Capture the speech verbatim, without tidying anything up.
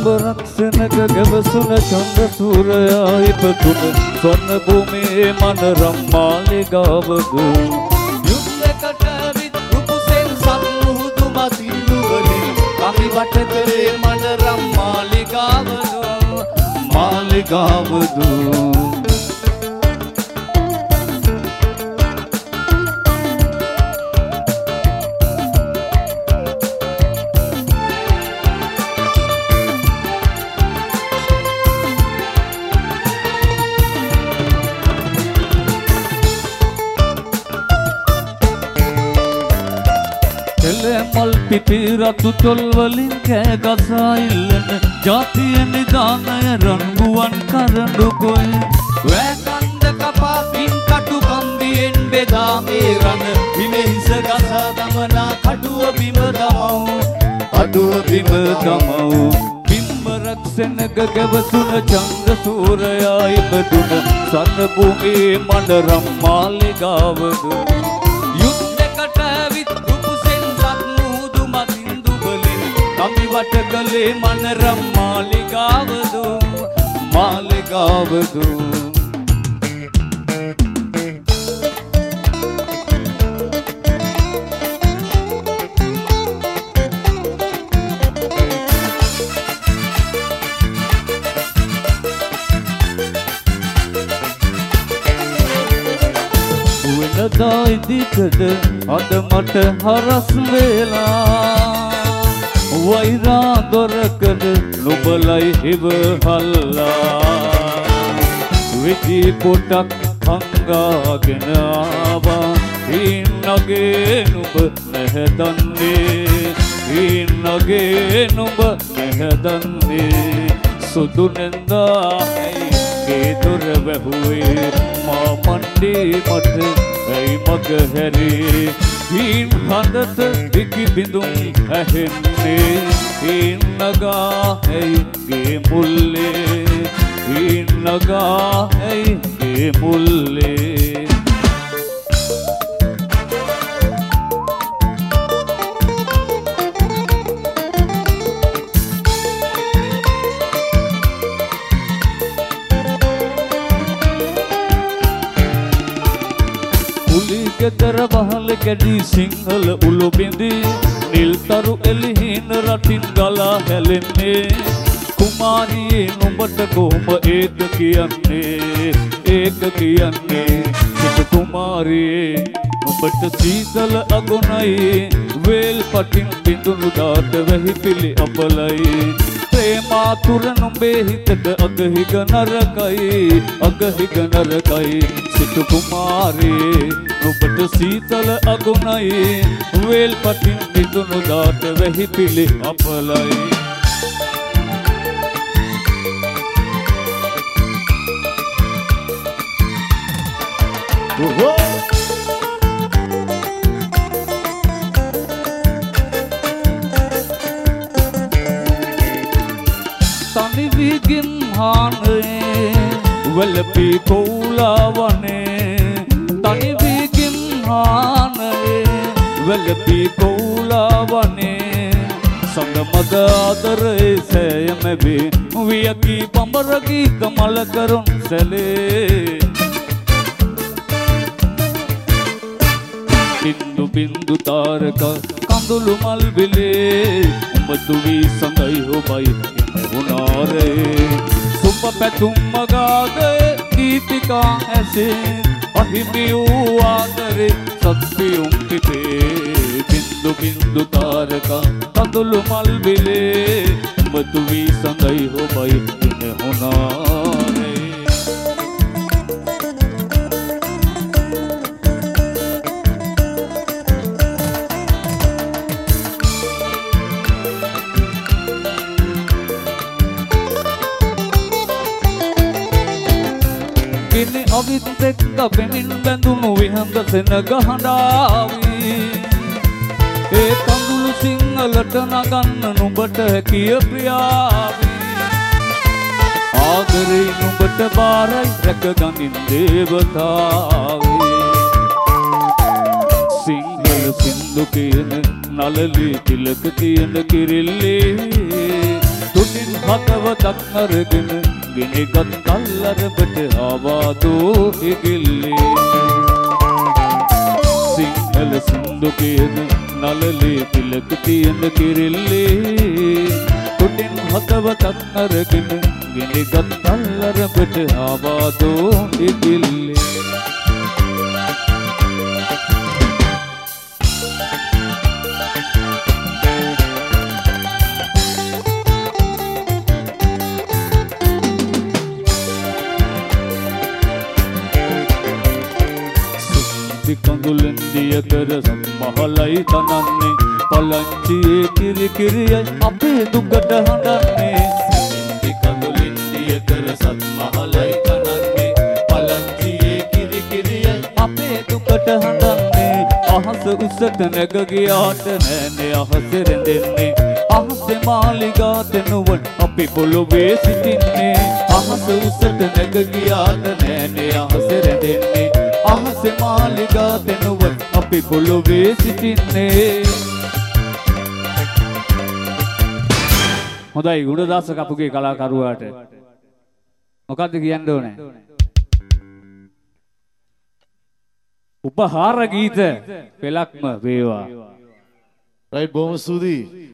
පිම්බරක් සෙනග ගැවසුන චන්ද සූරයා ඉපදුන ස්වර්ණ භූමියේ මනරම් මාලිගාවදු යුද්ධකට විත් රුපුසෙන් සම්මුහුදු මතිඳුවලින් කවි වට කරේ මනරම් මාලිගාවදු මාලිගාවදු මල් පිපි රතු තොල් වලින් කෑ ගසා ඉල්ලන ජාතිය නිදානය රන්ගුවන් කරඬු ගොය වැකන්ද කපා පින් කටු කම්බියෙන් බෙදා මේ රන විමහිස ගසා දමනා කඩුව බිම දමව් කඩුව බිම දමව් පිම්බරක් සෙනග ගැවසුන චන්ද සූරයා ඉපදුන ස්වර්ණ භූමියේ මනරම් මාලිගාවදු කවි වට කළේ මනරම් මාලිගාවදු මාලිගාවදු වෙනදා ඉදිකඩ අද මට හරස් වේලා වෛරා දොරකඩ නුඹලයි හිව හල්ලා විදි පොටක් හංගාගෙන ආවා ඉන්නගේ නුඹ නැහැදන්නේ ඉන්නගේ නුඹ නැහැදන්නේ සුදු නෙන්දා ගේ දොර වැහුවේ මා මණ්ඩේ මට ඇයි මග හැරේ හින් හඳට දිගි බිඳුම් ඇහෙන්නේ ඉන්නගා ඇයි ගේ මුල්ලේ ඉන්නගා ඇයි ගේ මුල්ලේ ගෙදර වහල කැඩි සිංහල උළු බිඳි නිල්තරු එලිහින රටින් ගලා හැලෙන්නේ කුමාරියේ නුඹට කොහොම ඒක කියන්නේ ඒක කියන්නේ සිත කුමාරියේ නුඹට සීතල අගොනයි වේල් පටින් බිඳුණු දාට වෙහි පිළි අපලයි ප්‍රේමාතුර නුඹේ හිතට අගහිග නරකයි අගහිග නරකයි සිත කුමාරියේ නුඹට සීතල අගුණයි වේල් පටින් බිඳුණු දාට වෙහි පිළි අපලයි තනි වීගින් හානේ වලපි කෝලාවනේ තනි වීගින් හානේ වලපි කෝලාවනේ සඳ මද ආදරේ සෑයමෙවි වියකි පඹරකි කමල කරුන් සැලේ බින්දු බින්දු තාරක කඳුළු මල් විලේ උඹ තුවි සඳයි ඔබයි උනාරේ සුප පැතුම් මගාගේ ගීතිකා ඇසේ අහිමි වූ ආදරේ සත්පියුම් පිපේ බින්දු බින්දු තාරක කඳුළු මල් විලේ උඹ තුවි සඳයි ඔබයි උනාරේ ගිනි අවිත් එක්ක පෙමින් බැඳුණු විහඳ සෙනග හඬාවි ඒ කඳුළු සිංහලට නගන්න නුඹට හැකිය ප්‍රියාවි ආදරේ නුඹට බාරයි රැකගනින් දේවතාවි සිංහල සින්දු කියන නලලි තිලක තියෙන කිරිල්ලේ තුටින් හදවතක් අරගෙන ගිනිගත් කල්ලරබට ආවාදෝ ඉගිල්ලේ සිංහල සින්දු කියන නලලේ තිලක තියෙන කිරිල්ලේ තුටින් හදවතක් අරගෙන ගිනිගත් කල්ලරබට ආවාදෝ ඉගිල්ලේ කඳුලෙන් දිය කර සම්මහලයි තනන්නේ පලංචියේ කිරි කිරියයි අපේ දුකට හඬන්නේ සින්දි කඳුලෙන් දිය කර සම්මහලයි තනන්නේ පලංචියේ කිරි කිරියයි අපේ දුකට හඬන්නේ අහස උසට නැග ගියාට නෑනේ අහස රැඳෙන්නේ අහසේ මාලිගා දෙනුවන් අපි පොළොවේ සිටින්නේ අහස උසට නැග ගියාට නෑනේ අහස රැඳෙන්නේ අහසේ මාලිගා දෙනුවන් අපි පොළොවේ සිටින්නේ හොඳයි ගුණදාස කපුගේ කලාකරුවාට මොකද්ද කියන්න ඕනේ උපහාර ගීත පෙලක්ම වේවා රයිට් බොහොම ස්තුතියි